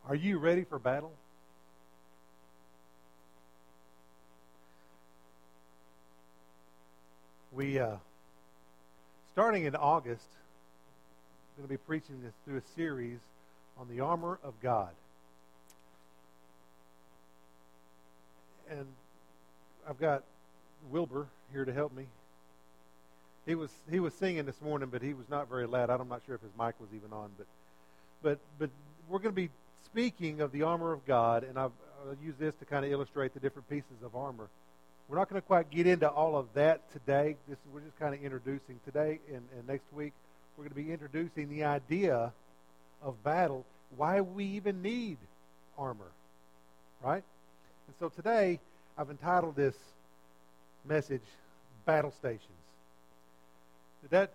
Are you ready for battle? We, starting in August, I'm going to be preaching this through a series on the armor of God. And I've got Wilbur here to help me. He was singing this morning, but he was not very loud. I'm not sure if his mic was even on, but we're going to be speaking of the armor of God, and I'll use this to kind of illustrate the different pieces of armor. We're not going to quite get into all of that today. We're just kind of introducing today, and next week we're going to be introducing the idea of battle, why we even need armor, right? And so today I've entitled this message, Battle Stations. That,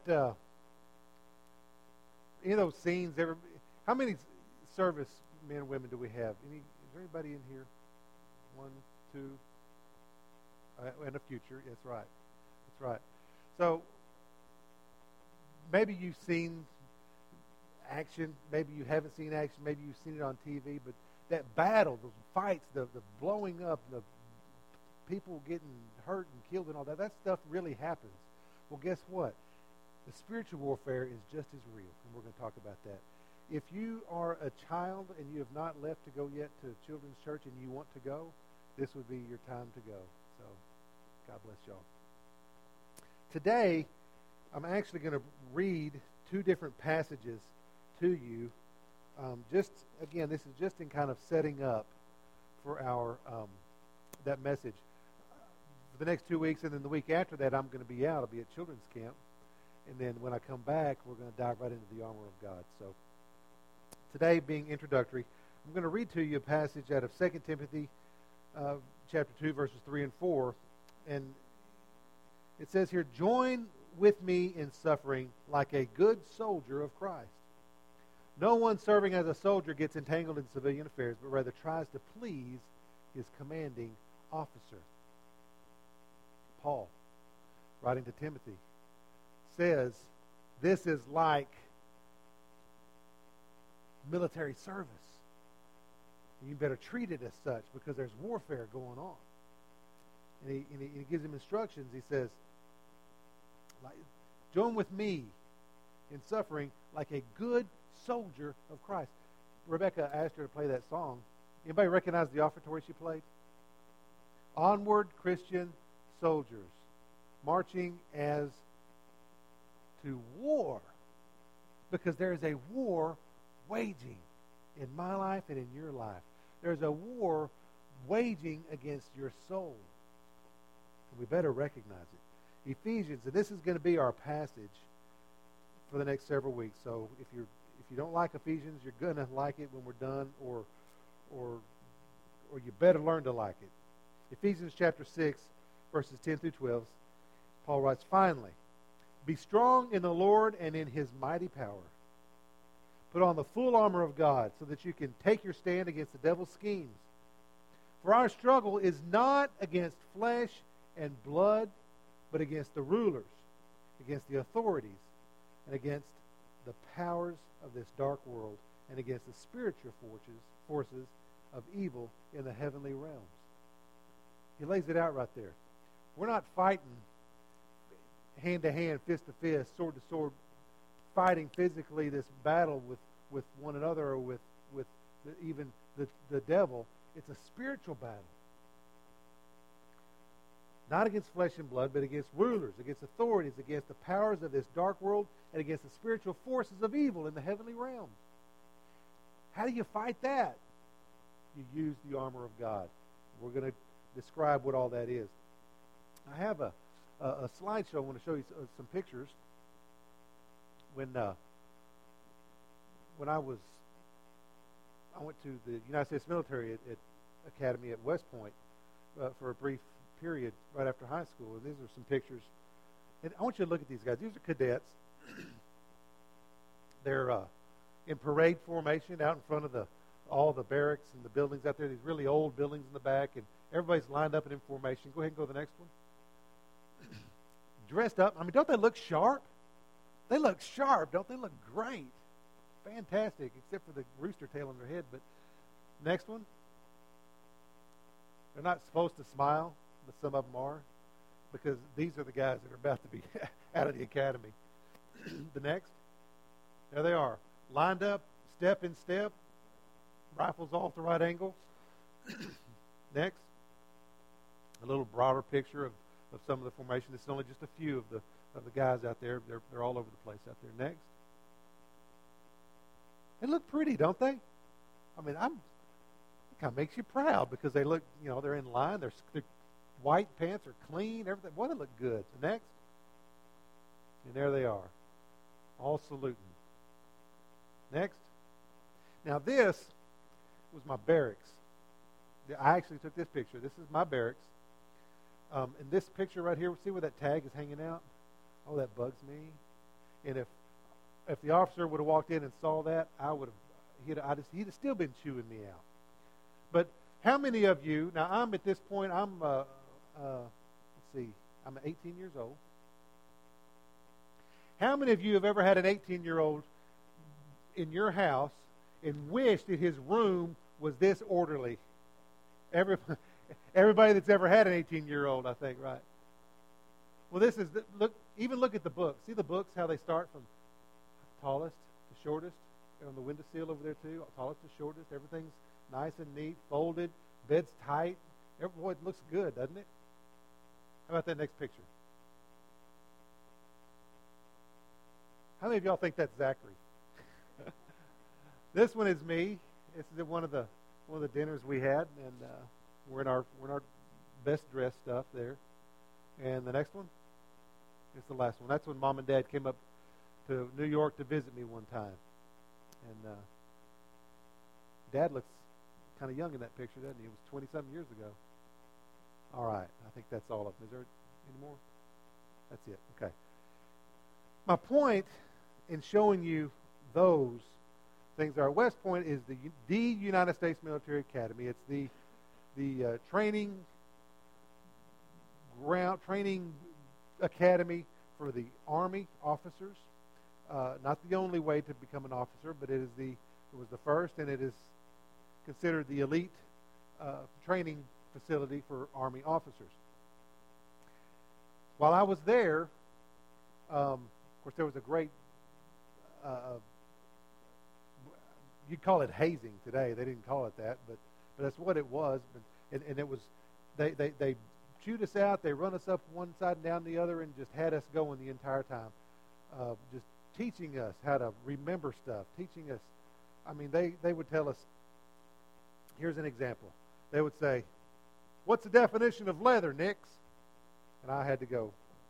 any of those scenes, how many service men and women do we have? Is there anybody in here? One, two, and a future. That's right. That's right. So maybe you've seen action. Maybe you haven't seen action. Maybe you've seen it on TV. But that battle, those fights, the blowing up, the people getting hurt and killed and all that stuff really happens. Well, guess what? The spiritual warfare is just as real, and we're going to talk about that. If you are a child and you have not left to go yet to children's church and you want to go, this would be your time to go. So, God bless y'all. Today, I'm actually going to read two different passages to you. This is just in kind of setting up for our that message. For the next 2 weeks, and then the week after that, I'm going to be out. I'll be at children's camp. And then when I come back, we're going to dive right into the armor of God. So today, being introductory, I'm going to read to you a passage out of 2 Timothy chapter 2, verses 3 and 4. And it says here, "Join with me in suffering like a good soldier of Christ. No one serving as a soldier gets entangled in civilian affairs, but rather tries to please his commanding officer." Paul, writing to Timothy, says this is like military service. You better treat it as such because there's warfare going on. And he gives him instructions. He says, join with me in suffering like a good soldier of Christ. Rebecca asked her to play that song. Anybody recognize the offertory she played? Onward, Christian soldiers, marching as to war, because there is a war waging in my life and in your life. There's a war waging against your soul. And we better recognize it. Ephesians, and this is going to be our passage for the next several weeks. So if you don't like Ephesians, you're going to like it when we're done, or you better learn to like it. Ephesians chapter 6, verses 10 through 12, Paul writes, "Finally, be strong in the Lord and in His mighty power. Put on the full armor of God so that you can take your stand against the devil's schemes. For our struggle is not against flesh and blood, but against the rulers, against the authorities, and against the powers of this dark world, and against the spiritual forces of evil in the heavenly realms." He lays it out right there. We're not fighting hand to hand, fist to fist, sword to sword, fighting physically this battle with one another or with even the devil. It's a spiritual battle. Not against flesh and blood, but against rulers, against authorities, against the powers of this dark world, and against the spiritual forces of evil in the heavenly realms. How do you fight that? You use the armor of God. We're going to describe what all that is. I have a slideshow. I want to show you some pictures. When I went to the United States Military Academy at West Point for a brief period right after high school, and these are some pictures. And I want you to look at these guys. These are cadets. They're in parade formation out in front of all the barracks and the buildings out there. These really old buildings in the back, and everybody's lined up and in formation. Go ahead and go to the next one. Dressed up. I mean, don't they look sharp? They look sharp, don't they? Look great. Fantastic, except for the rooster tail on their head. But Next one. They're not supposed to smile, but some of them are, because these are the guys that are about to be out of the academy. The next. There they are. Lined up, step in step, rifles off the right angle. Next. A little broader picture of some of the formation. This is only just a few of the guys out there. They're all over the place out there. Next. They look pretty, don't they? I mean, it kind of makes you proud because they look, they're in line. Their white pants are clean. Everything. Boy, they look good. The next. And there they are, all saluting. Next. Now, this was my barracks. I actually took this picture. This is my barracks. And this picture right here, see where that tag is hanging out? Oh, that bugs me. And if the officer would have walked in and saw that, he'd have still been chewing me out. But how many of you, now I'm at this point, I'm 18 years old. How many of you have ever had an 18-year-old in your house and wished that his room was this orderly? Everybody that's ever had an 18-year-old, I think, right? Well, look at the books. See the books, how they start from tallest to shortest? They're on the windowsill over there, too. Tallest to shortest. Everything's nice and neat, folded. Bed's tight. Boy, it looks good, doesn't it? How about that next picture? How many of y'all think that's Zachary? This one is me. This is one of the dinners we had, and we're in our best dressed stuff there. And the next one is the last one. That's when Mom and Dad came up to New York to visit me one time. And Dad looks kind of young in that picture, doesn't he? It was 20-something years ago. All right. I think that's all of them. Is there any more? That's it. Okay. My point in showing you those things are West Point is the United States Military Academy. It's the training academy for the Army officers. Not the only way to become an officer, but it was the first, and it is considered the elite training facility for Army officers. While I was there, of course, there was a great, you'd call it hazing today. They didn't call it that, but that's what it was. And it was, they chewed us out. They run us up one side and down the other, and just had us going the entire time, just teaching us how to remember stuff. Teaching us, they would tell us. Here's an example. They would say, "What's the definition of leather, Nix?" And I had to go,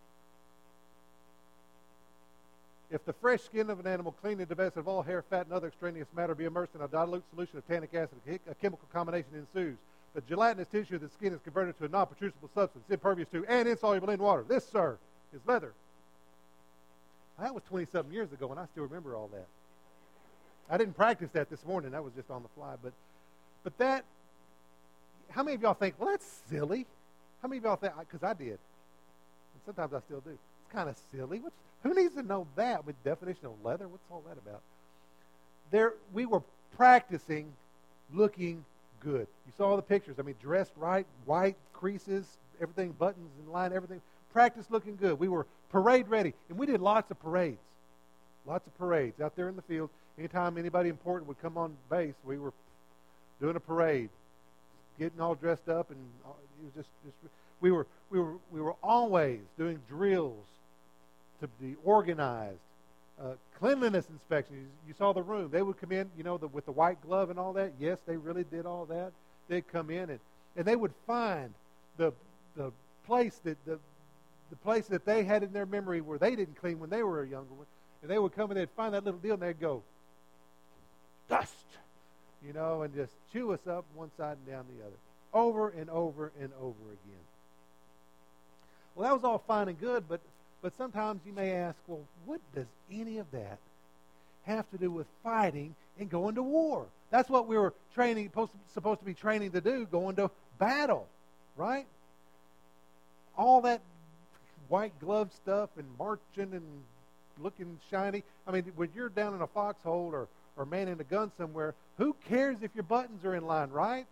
"If the fresh skin of an animal clean and divested of all hair, fat, and other extraneous matter be immersed in a dilute solution of tannic acid, a chemical combination ensues. The gelatinous tissue of the skin is converted to a non-protrusible substance, impervious to and insoluble in water. This, sir, is leather." That was 20-something years ago, and I still remember all that. I didn't practice that this morning. That was just on the fly. But that, how many of y'all think, well, that's silly? How many of y'all think, because I did. And sometimes I still do. It's kind of silly. Who needs to know that with definition of leather? What's all that about? We were practicing looking good. You saw all the pictures. Dressed right, white creases, everything, buttons in line, everything. Practice looking good. We were parade ready. And we did lots of parades. Lots of parades out there in the field. Anytime anybody important would come on base, we were doing a parade, getting all dressed up, and it was just we were always doing drills to be organized. Cleanliness inspections. You saw the room. They would come in, with the white glove and all that. Yes, they really did all that. They'd come in and they would find the place that they had in their memory where they didn't clean when they were a younger one. And they would come and they'd find that little deal and they'd go, dust, and just chew us up one side and down the other. Over and over and over again. Well, that was all fine and good, but sometimes you may ask, well, what does any of that have to do with fighting and going to war? That's what we were supposed to be training to do, going to battle, right? All that white glove stuff and marching and looking shiny. I mean, when you're down in a foxhole or manning a gun somewhere, who cares if your buttons are in line, right?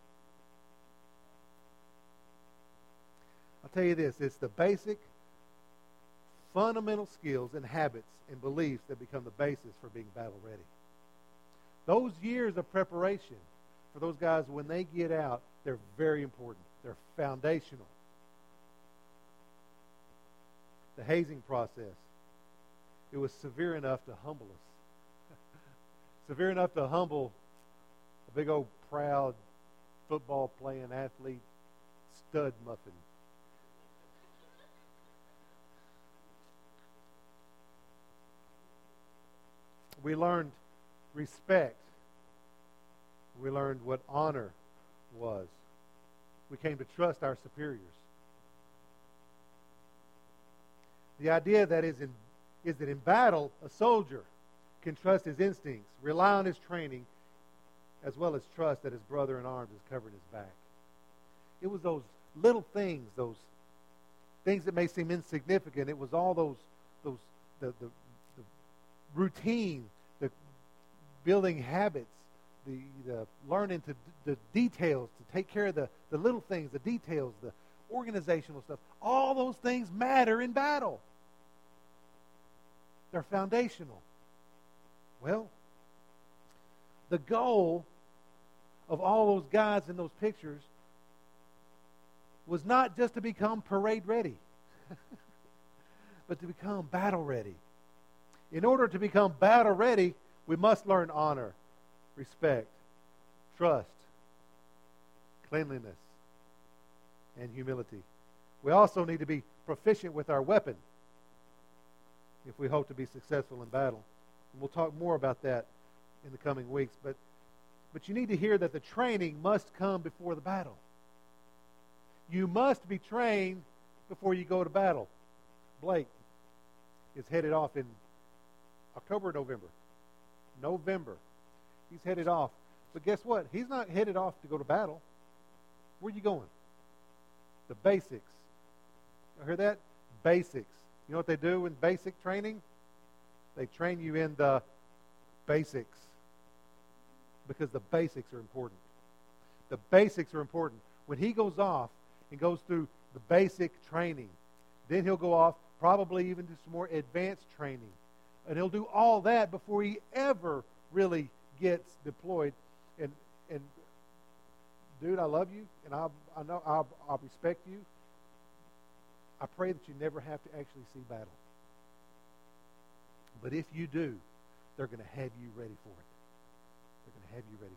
I'll tell you this, it's the basic, fundamental skills and habits and beliefs that become the basis for being battle ready. Those years of preparation for those guys, when they get out, they're very important. They're foundational. The hazing process, it was severe enough to humble us. Severe enough to humble a big old proud football-playing athlete, stud muffin. We learned respect. We learned what honor was. We came to trust our superiors. The idea that is that in battle, a soldier can trust his instincts, rely on his training, as well as trust that his brother in arms is covering his back. It was those little things, those things that may seem insignificant. It was all the routine, the building habits, the learning the details, to take care of the little things, the details, the organizational stuff. All those things matter in battle. They're foundational. Well, the goal of all those guys in those pictures was not just to become parade ready, but to become battle ready. In order to become battle ready, we must learn honor, respect, trust, cleanliness, and humility. We also need to be proficient with our weapon if we hope to be successful in battle. And we'll talk more about that in the coming weeks. But you need to hear that the training must come before the battle. You must be trained before you go to battle. Blake is headed off in October or November? November. He's headed off. But guess what? He's not headed off to go to battle. Where are you going? The basics. You hear that? Basics. You know what they do in basic training? They train you in the basics. Because the basics are important. The basics are important. When he goes off and goes through the basic training, then he'll go off probably even do some more advanced training. And he'll do all that before he ever really gets deployed. And dude, I love you, and I know I'll respect you. I pray that you never have to actually see battle. But if you do, they're going to have you ready for it. They're going to have you ready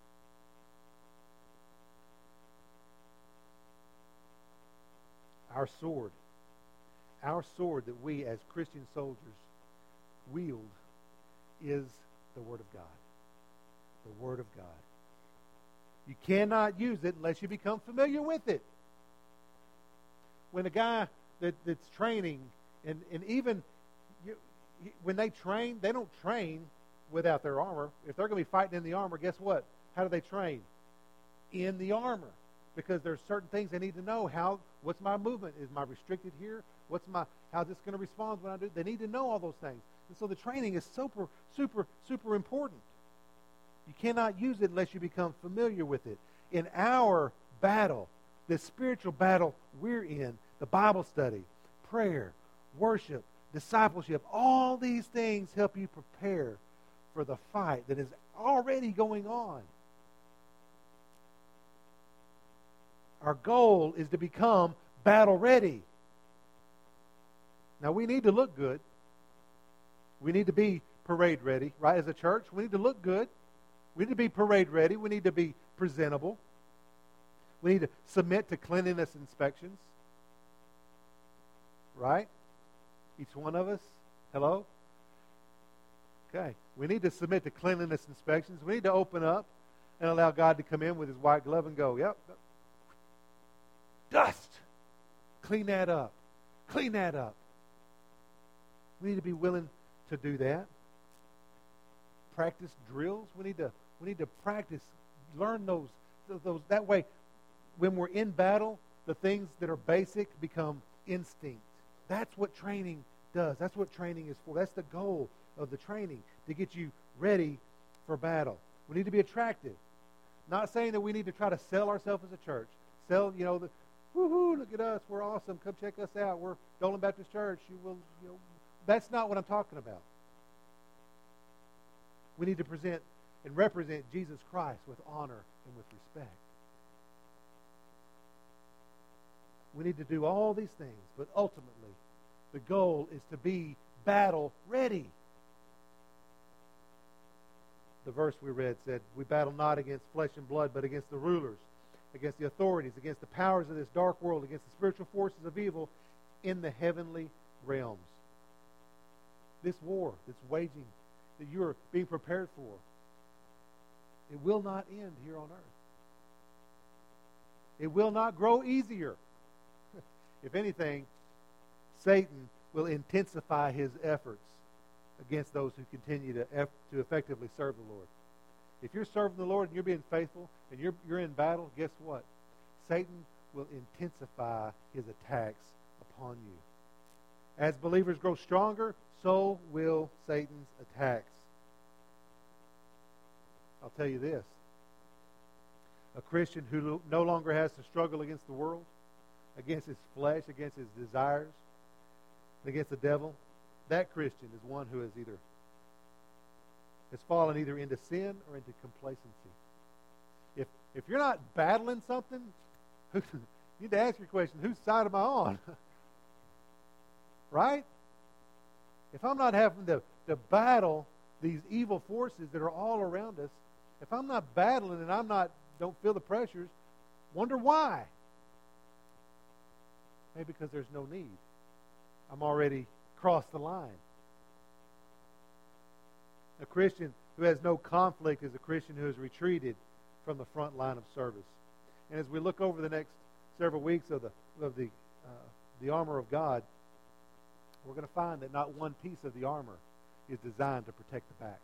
for it. Our sword that we as Christian soldiers wield is the Word of God. The Word of God. You cannot use it unless you become familiar with it. When a guy that's training, and even when they train, they don't train without their armor. If they're going to be fighting in the armor, guess what? How do they train? In the armor. Because there's certain things they need to know. What's my movement? Is my restricted here? How's this going to respond when I do? They need to know all those things. And so the training is super, super, super important. You cannot use it unless you become familiar with it. In our battle, this spiritual battle we're in, the Bible study, prayer, worship, discipleship, all these things help you prepare for the fight that is already going on. Our goal is to become battle ready. Now, we need to look good. We need to be parade ready, right? As a church, we need to look good. We need to be parade ready. We need to be presentable. We need to submit to cleanliness inspections. Right? Each one of us. Hello? Okay. We need to submit to cleanliness inspections. We need to open up and allow God to come in with his white glove and go, yep, dust. Clean that up. Clean that up. We need to be willing to do that. Practice drills. We need to practice, learn those. That way, when we're in battle, the things that are basic become instinct. That's what training does. That's what training is for. That's the goal of the training, to get you ready for battle. We need to be attractive. Not saying that we need to try to sell ourselves as a church. Sell, the woohoo, look at us, we're awesome, come check us out. We're Dolan Baptist Church. That's not what I'm talking about. We need to present and represent Jesus Christ with honor and with respect. We need to do all these things, but ultimately, the goal is to be battle ready. The verse we read said, we battle not against flesh and blood, but against the rulers, against the authorities, against the powers of this dark world, against the spiritual forces of evil in the heavenly realms. This war that's waging, that you are being prepared for, it will not end here on earth. It will not grow easier. If anything, Satan will intensify his efforts against those who continue to effectively serve the Lord. If you're serving the Lord and you're being faithful and you're in battle, guess what? Satan will intensify his attacks upon you. As believers grow stronger, so will Satan's attacks. I'll tell you this. A Christian who no longer has to struggle against the world, against his flesh, against his desires, against the devil, that Christian is one who has fallen either into sin or into complacency. If you're not battling something, you need to ask your question, whose side am I on? Right? If I'm not having to battle these evil forces that are all around us, if I'm not battling and don't feel the pressures, wonder why. Maybe because there's no need. I'm already crossed the line. A Christian who has no conflict is a Christian who has retreated from the front line of service. And as we look over the next several weeks of the armor of God, we're going to find that not one piece of the armor is designed to protect the back.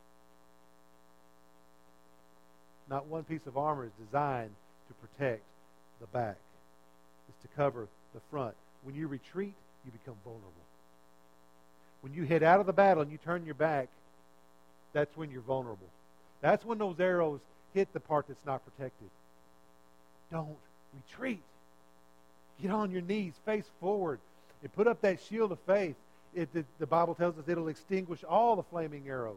Not one piece of armor is designed to protect the back. It's to cover the front. When you retreat, you become vulnerable. When you head out of the battle and you turn your back, that's when you're vulnerable. That's when those arrows hit the part that's not protected. Don't retreat. Get on your knees, face forward, and put up that shield of faith. The Bible tells us it'll extinguish all the flaming arrows.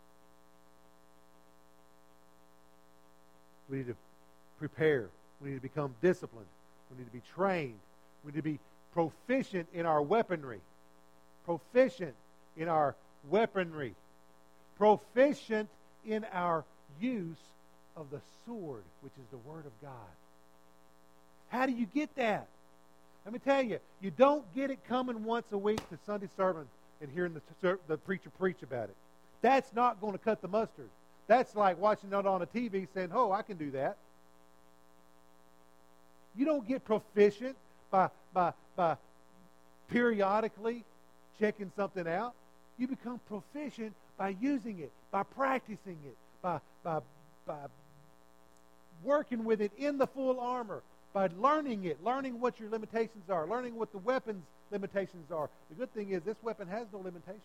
We need to prepare. We need to become disciplined. We need to be trained. We need to be proficient in our weaponry. Proficient in our weaponry. Proficient in our use of the sword, which is the Word of God. How do you get that? Let me tell you, you don't get it coming once a week to Sunday sermon and hearing the preacher preach about it. That's not going to cut the mustard. That's like watching it on a TV saying, oh, I can do that. You don't get proficient by periodically checking something out. You become proficient by using it, by practicing it, by working with it in the full armor, by learning it, learning what your limitations are, learning what the weapon's limitations are. The good thing is this weapon has no limitations.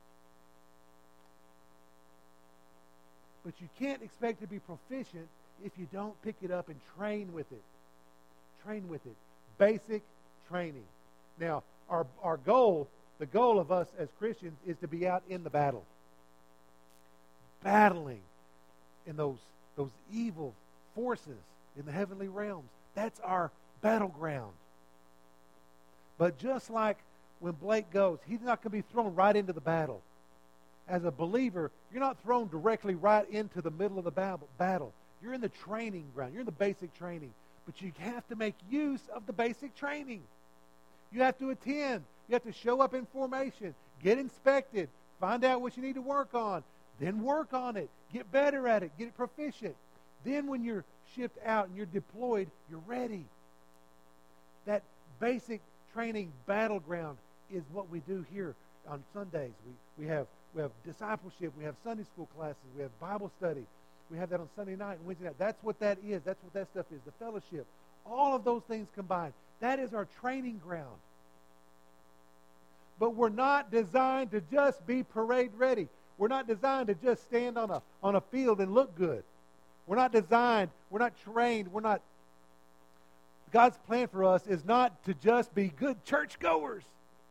But you can't expect to be proficient if you don't pick it up and train with it. Train with it. Basic training. Now, our goal, the goal of us as Christians, is to be out in the battle. Battling in those evil forces in the heavenly realms. That's our battleground. But just like when Blake goes, he's not going to be thrown right into the battle. As a believer, you're not thrown directly right into the middle of the battle. You're in the training ground. You're in the basic training. But you have to make use of the basic training. You have to attend. You have to show up in formation. Get inspected. Find out what you need to work on. Then work on it. Get better at it. Get it proficient. Then when you're shipped out and you're deployed, you're ready. That basic training battleground is what we do here on Sundays. We have discipleship. We have Sunday school classes. We have Bible study. We have that on Sunday night and Wednesday night. That's what that is. That's what that stuff is. The fellowship. All of those things combined. That is our training ground. But we're not designed to just be parade ready. We're not designed to just stand on a field and look good. We're not designed, we're not trained, we're not... God's plan for us is not to just be good churchgoers.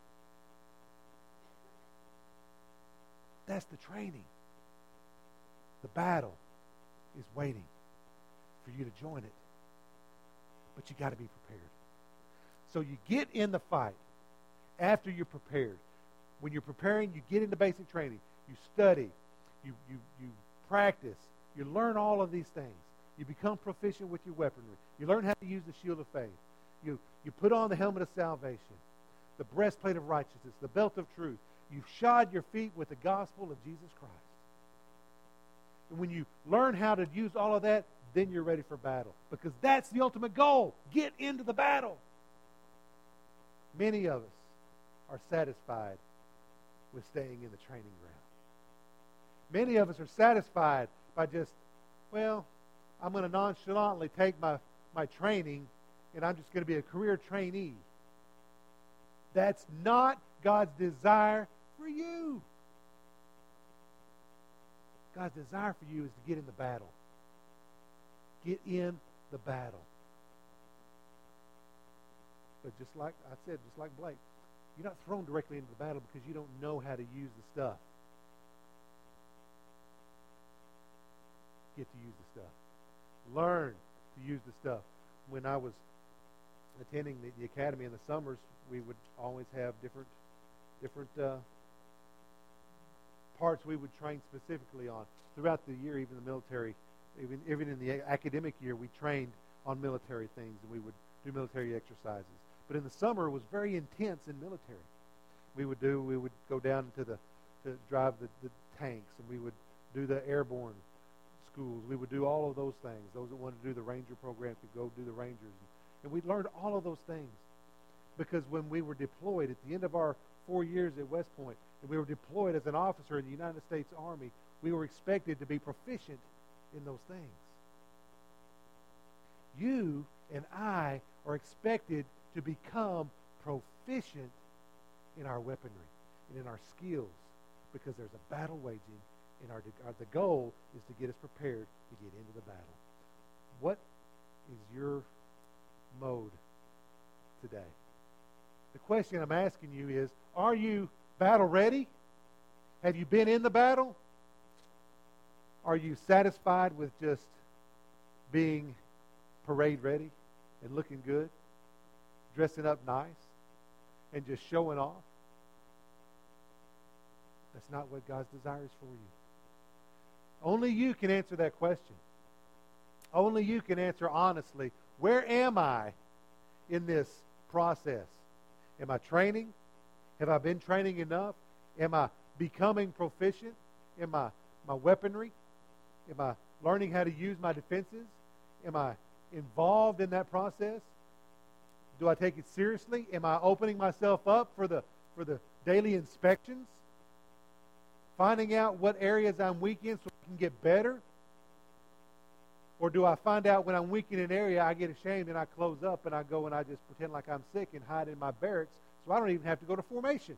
That's the training. The battle is waiting for you to join it. But you got to be prepared. So you get in the fight after you're prepared. When you're preparing, you get into basic training. You study. You practice. You learn all of these things. You become proficient with your weaponry. You learn how to use the shield of faith. You put on the helmet of salvation, the breastplate of righteousness, the belt of truth. You've shod your feet with the gospel of Jesus Christ. And when you learn how to use all of that, then you're ready for battle. Because that's the ultimate goal. Get into the battle. Many of us are satisfied with staying in the training ground. Many of us are satisfied by just, well, I'm going to nonchalantly take my training and I'm just going to be a career trainee. That's not God's desire for you. God's desire for you is to get in the battle. Get in the battle. But just like I said, just like Blake, you're not thrown directly into the battle because you don't know how to use the stuff. Get to use the stuff. Learn to use the stuff. When I was attending the academy in the summers, we would always have different parts we would train specifically on. Throughout the year, even the military, even in the academic year, we trained on military things, and we would do military exercises. But in the summer, it was very intense in military. We would go down to drive the tanks, and we would do the airborne schools. We would do all of those things. Those that wanted to do the Ranger program could go do the Rangers. And we learned all of those things. Because when we were deployed at the end of our 4 years at West Point, and we were deployed as an officer in the United States Army, we were expected to be proficient in those things. You and I are expected to become proficient in our weaponry and in our skills, because there's a battle waging, and the goal is to get us prepared to get into the battle. What is your mode today? The question I'm asking you is, are you battle ready? Have you been in the battle? Are you satisfied with just being parade ready and looking good, dressing up nice, and just showing off? That's not what God's desire is for you. Only you can answer that question. Only you can answer honestly, where am I in this process? Am I training? Have I been training enough? Am I becoming proficient in my weaponry? Am I learning how to use my defenses? Am I involved in that process? Do I take it seriously? Am I opening myself up for the daily inspections? Finding out what areas I'm weak in so I can get better? Or do I find out when I'm weak in an area, I get ashamed and I close up and I go and I just pretend like I'm sick and hide in my barracks so I don't even have to go to formation?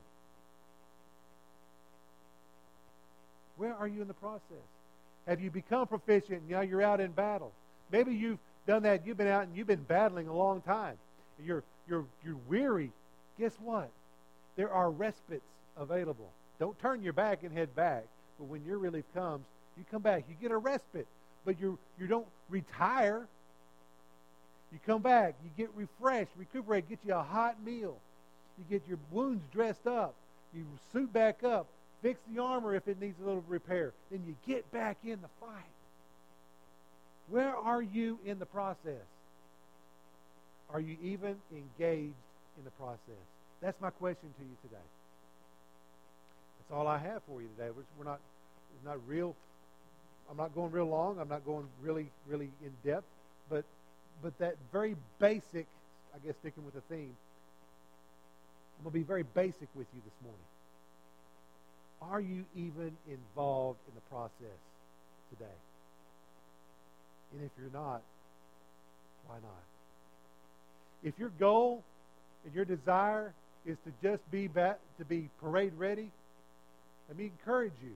Where are you in the process? Have you become proficient and now you're out in battle? Maybe you've done that. You've been out and you've been battling a long time. You're weary. Guess what? There are respites available. Don't turn your back and head back. But when your relief comes, you come back. You get a respite. But you don't retire. You come back. You get refreshed, recuperate, get you a hot meal. You get your wounds dressed up. You suit back up. Fix the armor if it needs a little repair. Then you get back in the fight. Where are you in the process? Are you even engaged in the process? That's my question to you today. That's all I have for you today. It's not real. I'm not going real long. I'm not going really, really in depth. But that very basic, I guess sticking with the theme, I'm going to be very basic with you this morning. Are you even involved in the process today? And if you're not, why not? If your goal and your desire is to just be parade ready, let me encourage you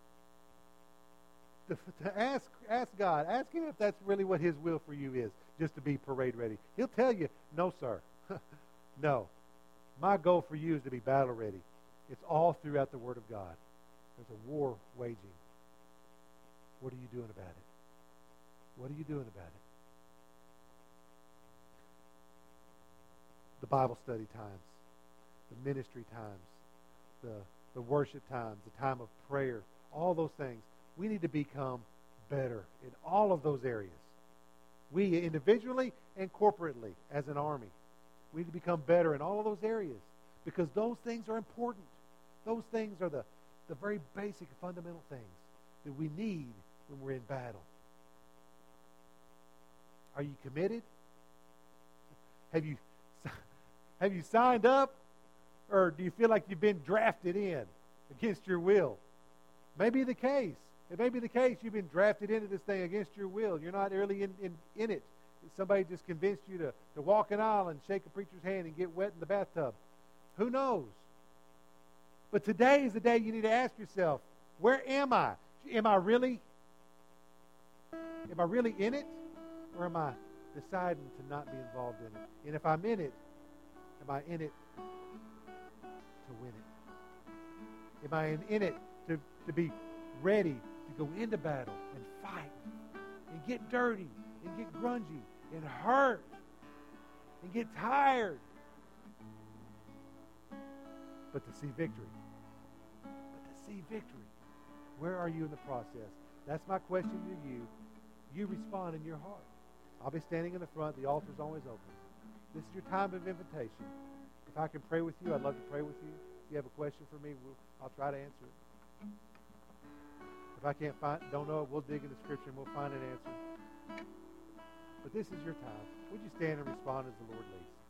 to ask God. Ask Him if that's really what His will for you is, just to be parade ready. He'll tell you, no, sir. No. My goal for you is to be battle ready. It's all throughout the Word of God. There's a war waging. What are you doing about it? What are you doing about it? The Bible study times, the ministry times, the worship times, the time of prayer, all those things. We need to become better in all of those areas. We individually and corporately as an army. We need to become better in all of those areas because those things are important. Those things are the very basic fundamental things that we need when we're in battle. Are you committed? Have you signed up? Or do you feel like you've been drafted in against your will? Maybe the case. It may be the case you've been drafted into this thing against your will. You're not really in it. Somebody just convinced you to walk an aisle and shake a preacher's hand and get wet in the bathtub. Who knows? But today is the day you need to ask yourself, where am I? Am I really in it? Or am I deciding to not be involved in it? And if I'm in it, am I in it to win it? Am I in it to be ready to go into battle and fight and get dirty and get grungy and hurt and get tired, but to see victory? Where are you in the process? That's my question to you. You respond in your heart. I'll be standing in the front. The altar's always open. This is your time of invitation. If I can pray with you, I'd love to pray with you. If you have a question for me, I'll try to answer it. If I don't know it, we'll dig into Scripture and we'll find an answer. But this is your time. Would you stand and respond as the Lord leads?